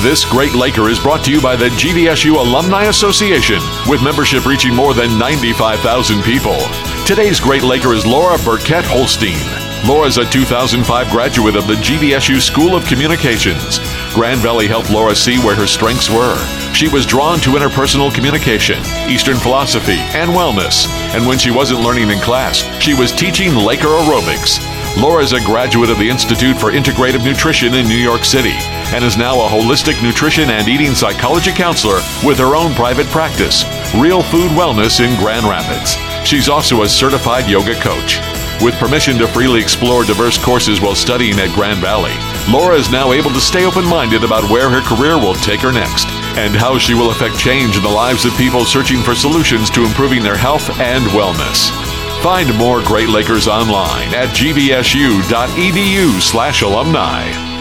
This Great Laker is brought to you by the GVSU Alumni Association, with membership reaching more than 95,000 people. Today's Great Laker is Laura Burkett Holstein. Laura's a 2005 graduate of the GVSU School of Communications. Grand Valley helped Laura see where her strengths were. She was drawn to interpersonal communication, Eastern philosophy, and wellness. And when she wasn't learning in class, she was teaching Laker aerobics. Laura is a graduate of the Institute for Integrative Nutrition in New York City and is now a holistic nutrition and eating psychology counselor with her own private practice, Real Food Wellness in Grand Rapids. She's also a certified yoga coach. With permission to freely explore diverse courses while studying at Grand Valley, Laura is now able to stay open-minded about where her career will take her next and how she will affect change in the lives of people searching for solutions to improving their health and wellness. Find more Great Lakers online at gvsu.edu/alumni.